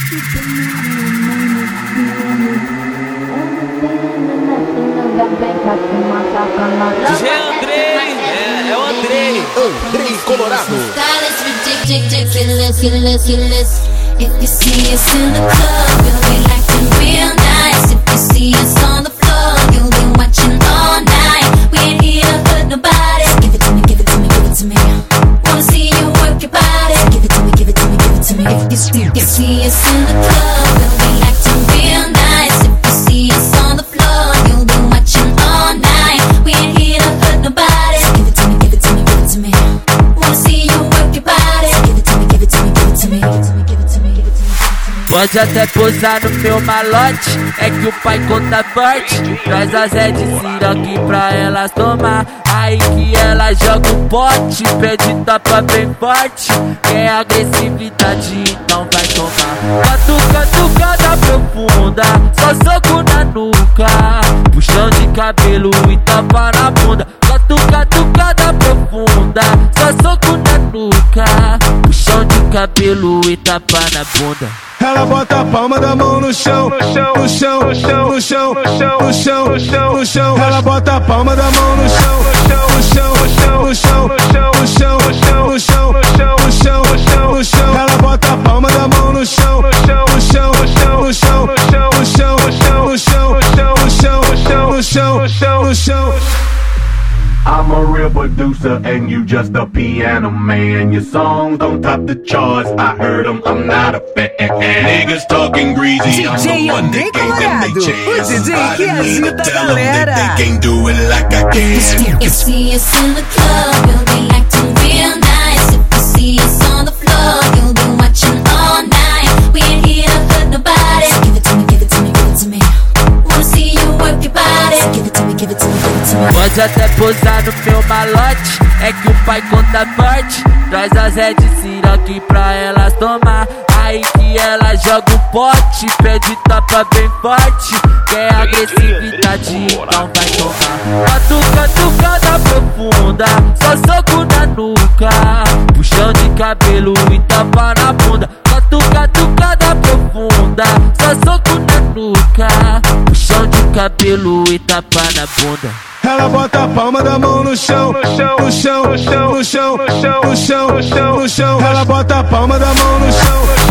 DJ Andrei, é o Andrei. Andrei Colorado. If you see us in the club, you'll be acting real nice. If you see us on the floor, you'll be watching all night. We ain't here to hurt nobody. Give it to me, give it to me, give it to me. Wanna see you work your body. Give it to me, give it to me, give it to me. If you see us in the club, you'll be acting real nice. If you see us on the floor, you'll be watching all night. We ain't here to hurt nobody. Give it to me, give it to me, give it to me. Wanna see you work your body. Give it to me, give it to me, give it to me. Give it to me, give it to me. Pode até posar no meu malote, é que o pai conta forte. Traz as Red aqui pra elas tomar. Aí que ela joga o pote, pede tapa bem forte. Quer agressividade, então vai tomar. Catucada profunda, só soco na nuca. Puxão de cabelo e tapa na bunda. Catucada profunda, só soco na nuca. Puxão de cabelo e tapa na bunda. Ela bota a palma da mão no chão, no chão, no chão, no chão, no chão, no chão, no chão. Ela bota a palma da mão no chão, no chão, no chão, no chão, no chão, no chão, no chão, no chão, no chão, no chão, no chão. Ela bota a palma da mão no chão, no chão, no chão, no chão, no chão, no chão, no chão, no chão, no chão, no chão, no chão, no chão, no chão. I'm a real producer and you just a piano man. Your songs don't top the charts, I heard them, I'm not a fan. Niggas talking greasy, I'm the one that gave them they chance. I didn't mean to tell them that they can't do it like I can. If you see us in the club, you'll be acting real nice. If you see us on the floor, you'll be watching all night. We ain't here to hurt nobody. Give it to me, give it to me, give it to me. Wanna see you work your body. Give it to me, give it to me, give it to me. Pode até posar no meu malote, é que o pai conta forte. Traz as Red aqui pra elas tomar. Aí que ela joga o pote, pede tapa bem forte. Quer agressividade, então vai tomar. Catucada profunda, só soco na nuca. Puxão de cabelo e tapa na bunda. Catucada profunda, só soco na nuca. Puxão de cabelo e tapa na bunda. Ela bota a palma da mão no chão, no chão, no chão, no chão, no chão, no chão, no chão, no chão. Ela bota a palma da mão no chão.